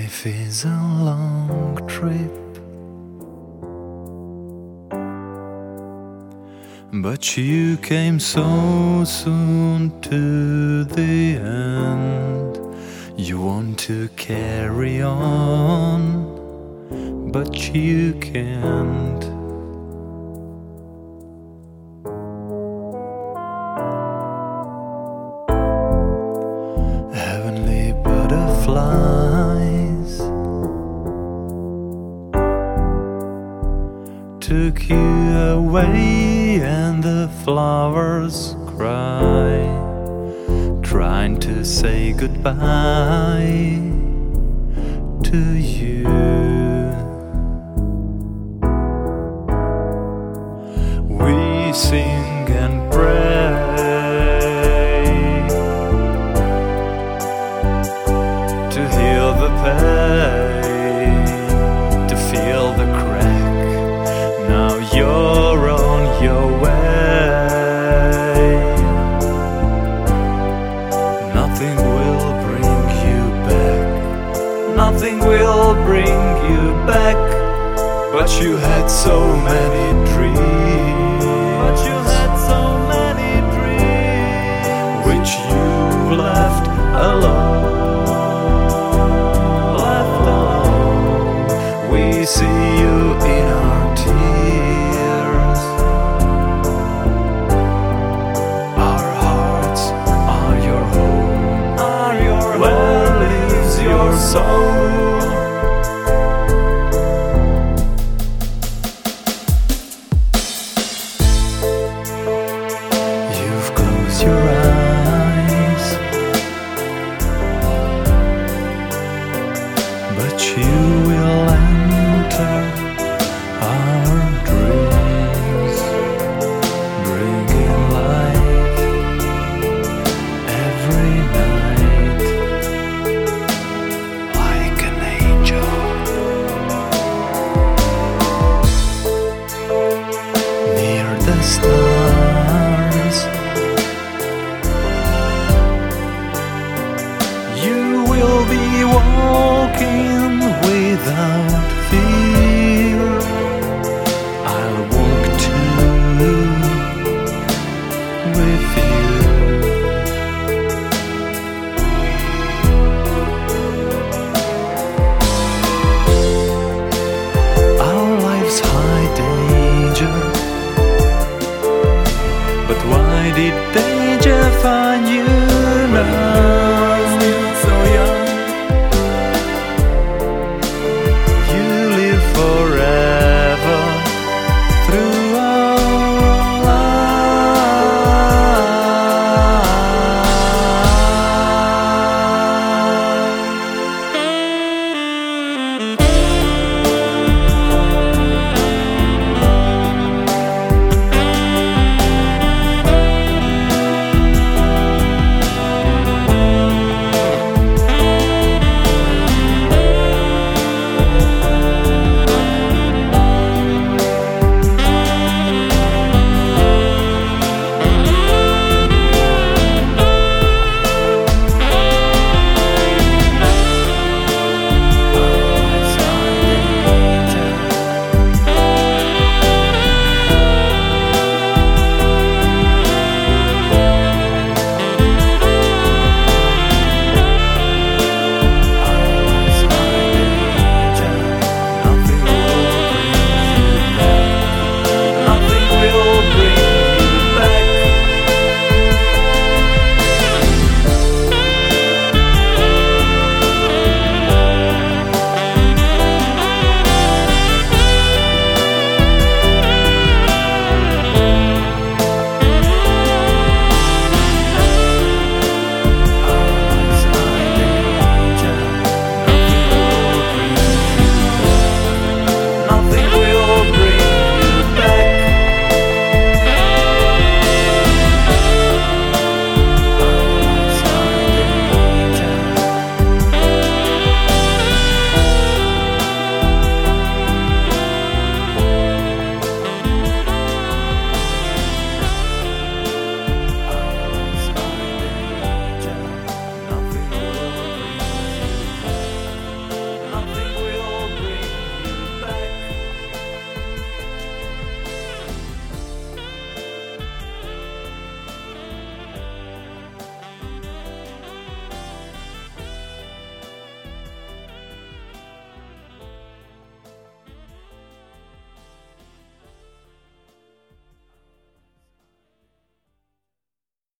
Life is a long trip, but you came so soon to the end. You want to carry on, but you can't. Heavenly butterflies took you away, and the flowers cry, trying to say goodbye to you. We sing and pray to heal the pain, to feel the crack. Now you're on your way. Nothing will bring you back. Nothing will bring you back. But you had so many dreams. But you had so many dreams, which you left alone. We see you in our tears. Our hearts are your home. Where lives your soul? You've closed your eyes, but you will enter our dreams, bringing light every night, like an angel. Near the stars, you will be walking without fear. I'll walk too with you. Our life's high danger, but why did danger find you now?